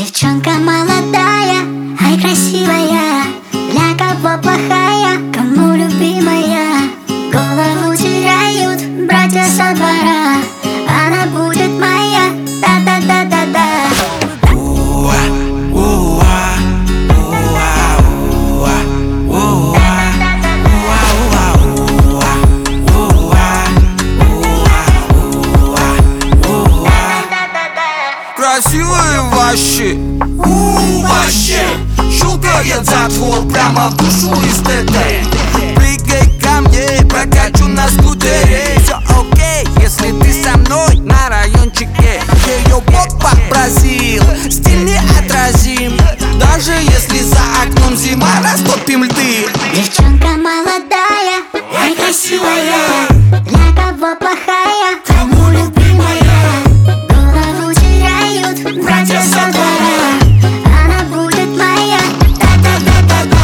Девчонка молодая, ай красивая, для кого плохая, кому любимая. Голову теряют братья со двора, она будет моя, да-да-да-да-да. Красивые вообще, вообще щелкает затвор прямо в душу из ТТ. Прыгай ко мне, прокачу на скутере. Все окей, если ты со мной на райончике. Ее бог попросил, стиль неотразим. Даже если за окном зима, растопим льды. Девчонка молодая, ай красивая, для кого плохая, кому любимая. Голову теряют братья со двора, она будет моя, да-да-да-да-да.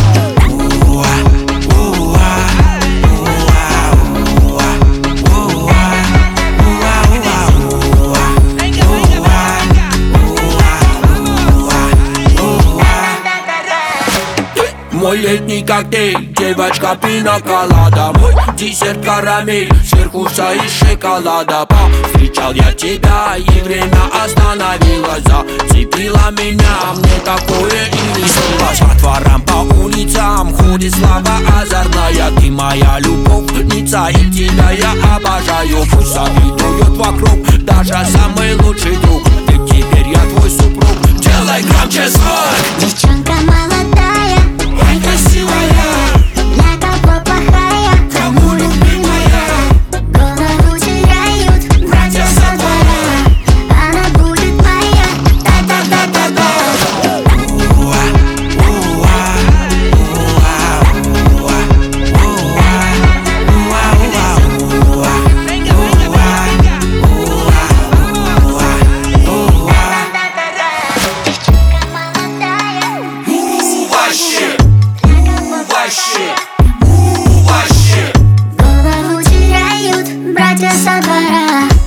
Мой летний коктейль, девочка пина-колада. Мой десерт карамель, сверху вся из шоколада. Встречал я тебя, и время остановилось. Зацепила меня, мне такое и не снилось. По дворам, по улицам ходит слава озорная. Ты моя любовница, и тебя я обожаю. Пусть завидуют вокруг, даже самый лучший друг. Ведь теперь я твой супруг, делай громче звук. Девчонка молодая, ай красивая, для кого плохая, кому любимая. Голову теряют братья со двора, она будет моя, да-да-да-да-да. Вообще, Голову теряют братья со двора.